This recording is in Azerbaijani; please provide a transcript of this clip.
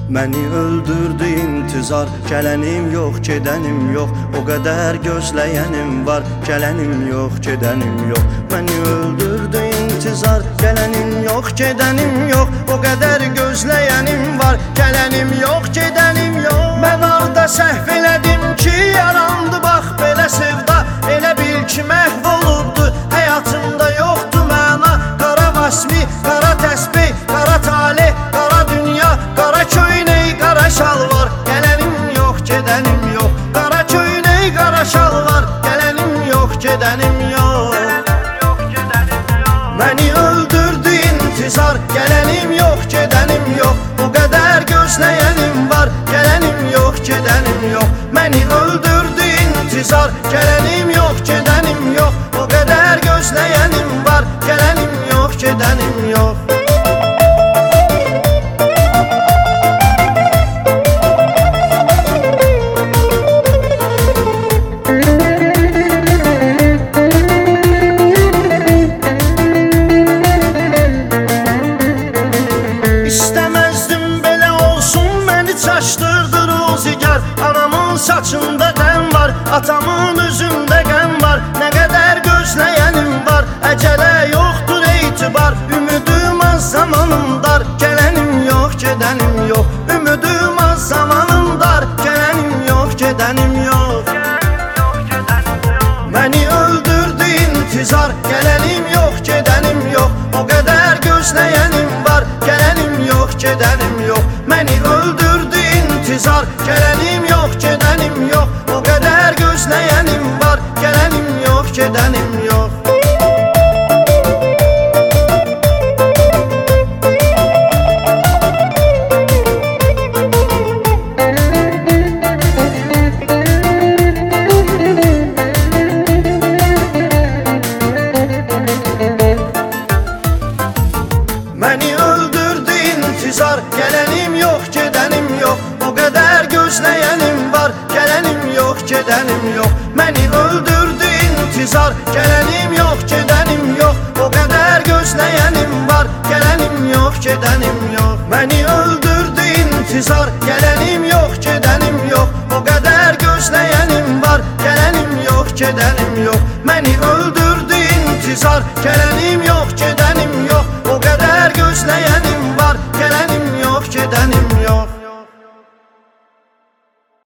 Məni öldürdü intizar, gələnim yox, gedənim yox. O qədər gözləyənim var, gələnim yox, gedənim yox. Məni öldürdü intizar, gələnim yox, gedənim yox. O qədər gözləyənim var, gələnim yox, gedənim yox. Mən orada səhv elədim ki, yarandı bax belə sevda. Elə bil ki məhv olubdu, həyatımda yoxdu məna. Qara vasmi, qara təsbih, qara talih, qara dünya, qara köynək, qara şalvar. Gələnim yox, gedənim yox. Qara köynək, qara şalvar. Gələnim yox, gedənim yox. Məni öldürdü intizar, gələnim yox, gedənim yox. O qədər gözləyənim var, gələnim yox, gedənim yox. Məni öldürdü intizar, gələnim yox, gedənim yox. O qədər gözləyənim var, gələnim yox, gedənim yox. Çaşdırdı ruzigar, anamın saçında qəm var, atamın üzündə qəm var. Nə qədər gözləyənim var, əcələ yoxdur etibar. Ümidüm az, zamanım dar, gələnim yox, gedənim yox. Ümidüm az, zamanım dar, gələnim yox, gedənim yox. Məni öldürdü intizar, gələnim yox, gedənim yox. O qədər gözləyənim var, gələnim yox, gedənim yox. Məni öldürdü intizar, gələnim yox, gedənim yox. O qədər gözləyənim var, gələnim yox, gedənim yox. Məni öldürdü intizar, gələnim yox, gedənim yox. O qədər gözləyənim var, gələnim yox, gedənim yox. Məni öldürdü intizar, gələnim yox, gedənim yox. O qədər gözləyənim var, gələnim yox, gedənim yox. Məni öldürdü intizar, gələnim yox, gedənim yox. O qədər gözləyənim var, gələnim yox, gedənim yox. Məni öldürdü intizar, gələnim yox,